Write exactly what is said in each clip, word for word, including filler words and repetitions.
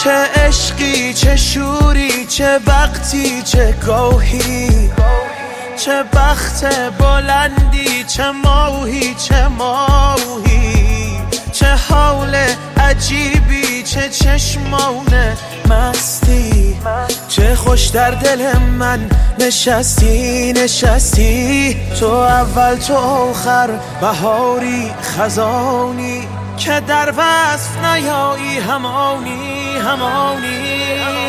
چه عشقی چه شوری چه وقتی چه گاهی، چه بخت بلندی چه ماهی چه ماهی، چه حال عجیبی چه چشمان مستی، چه خوش در دل من نشستی نشستی. تو اول تو آخر بهاری خزانی که در وصف نیایی همانی همانی.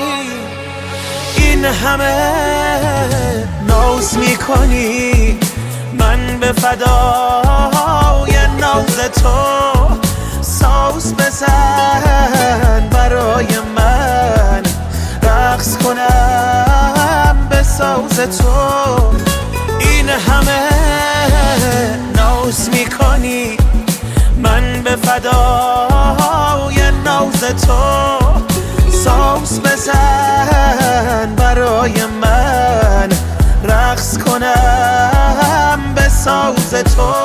این همه ناز میکنی من به فدای ناز تو، ساز بزن برای من رقص کنم به ساز تو. این همه ناز میکنی من به فدای ناز تو، ساز بزن برای من رقص کنم به ساز تو.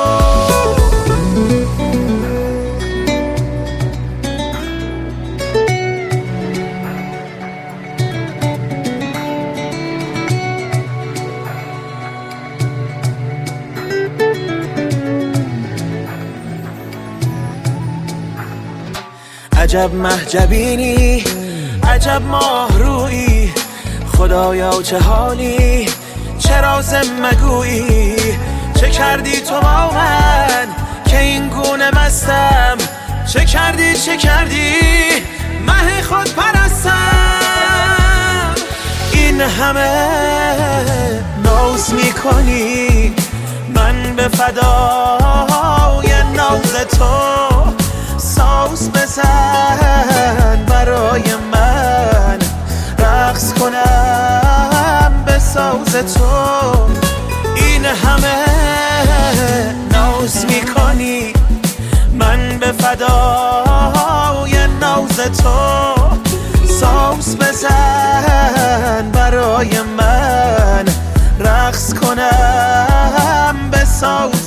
عجب محجبینی عجب ماه رویی، خدایا چه حالی چه راز مگویی. چه کردی تو با من که این گونه مستم، چه کردی چه کردی مه خود پرستم. این همه ناز میکنی من به فدای ناز تو، ساز بزن برای من رقص کنم به ساز تو. این همه ناز میکنی من به فدای ناز تو، ساز بزن برای من رقص کنم به ساز